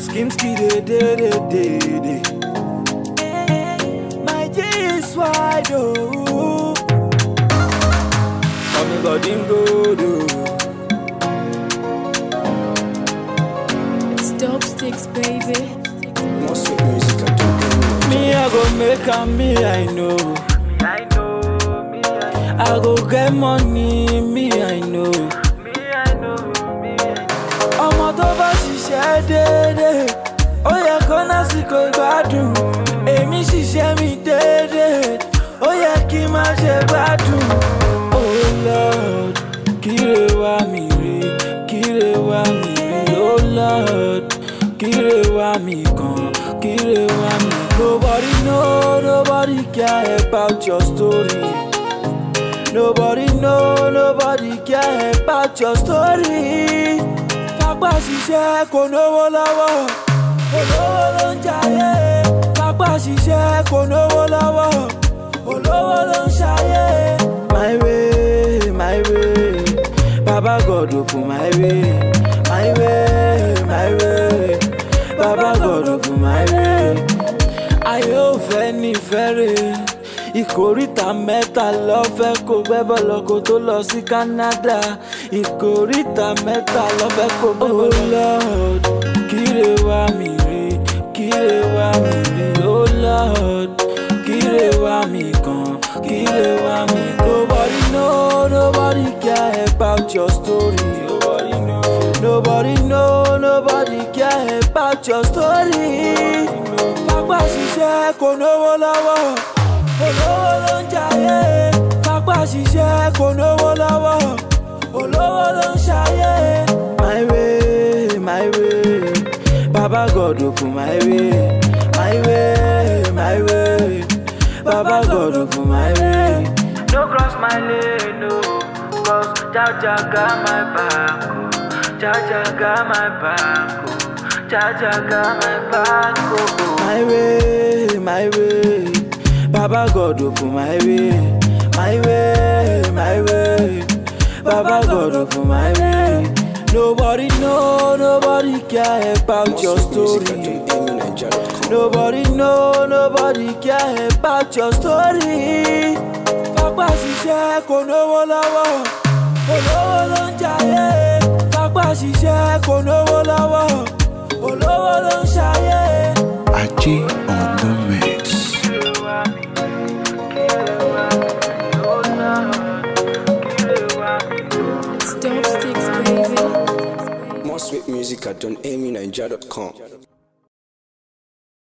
Skimski de. My J is wide oh. Come God in good oh. It's dope sticks, baby. More sweet music I do. Me I go make am, me I know. I go get money, me I know. Ọmọ tó bá ṣiṣẹ́ dédé, ó yẹ kó lásìkò ìgbádùn. Èmi ṣiṣẹ́ mi dédé, ó yẹ kí n má ṣe gbádùn. Oh Lord, kíre wá mi rí, kíre wá mi rí. Oh Lord, kíre wá mi kàn, kíre wá mi. Nobody know, nobody care about your story. Nobody know, nobody care about your story. Fapá ṣiṣẹ́ kò lówó lọ́wọ́, olówó ló ń jayé. Fapá ṣiṣẹ́ kò lówó lọ́wọ́, olówó ló ń ṣayé. My way, Baba God open my way. My way, Baba God open my way. Ayé ò fẹ́ ní fẹ́rẹ̀. Ìkòríta mẹ́ta lọ fẹ́ kó gbẹ́bọ̀ lọ kó tó lọ sí Canada. Ìkòríta mẹ́ta lọ fẹ́ kó gbẹ́bọ̀ lọ. Oh Lord, kíre wá mi rí, kíre wá mi rí. Oh Lord, kíre wá mi kàn, kíre wá mi. Nobody know, nobody care about your story. Nobody know, nobody care about your story. Fapá ṣiṣẹ́ kò lówó lọ́wọ́, olówó ló ń jayé. Fapá ṣiṣẹ́ kò lówó lọ́wọ́, olówó ló ń ṣayé. My way, Baba God open my way. My way, Baba God open my way. No cross my lane, no, cause Jaja got my back, oh. Jaja got my back, oh. Jaja got my back, oh. My way, Baba God open my way. My way, Baba God open my way. Nobody know, nobody care about your story. Nobody know, nobody care about your story. Fapá ṣiṣẹ́ kò lówó lọ́wọ́, olówó ló ń jayé. Fapá ṣiṣẹ́ kò lówó lọ́wọ́, olówó ló ń ṣayé. Aji on the mix. It's dope sticks, baby. More sweet music at donamyniger.com.